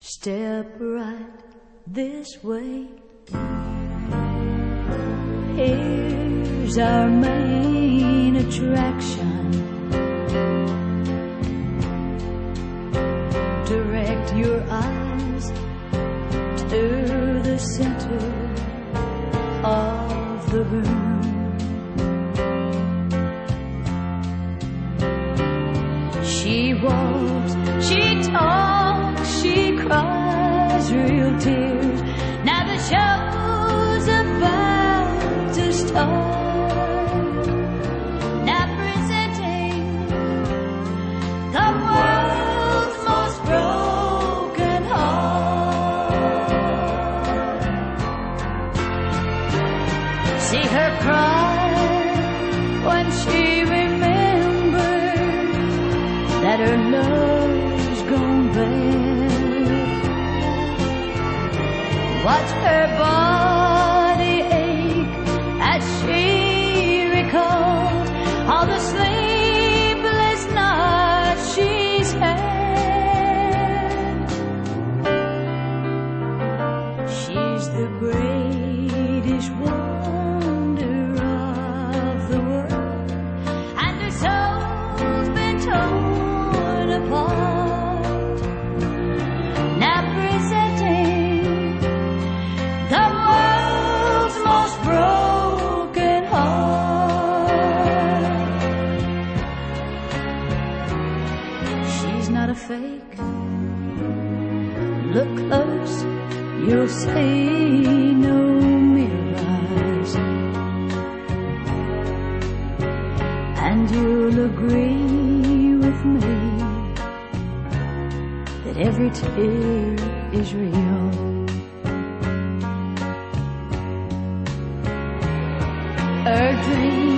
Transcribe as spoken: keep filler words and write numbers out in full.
Step right this way. Here's our main attraction. Direct your eyes to the center of the room. She walks, she talks, she cries real tears. Now the show's about to start. Now presenting the world's most broken heart. See her cry when she remembers that her love's gone bad. Watch her body ache as she recalls all the sleepless nights she's had. She's the greatest wonder of the world, and her soul's been torn apart. Now presenting the world's most broken heart. She's not a fake. Look close, you'll see no mirrors, and you'll agree with me that every tear is real. Her dream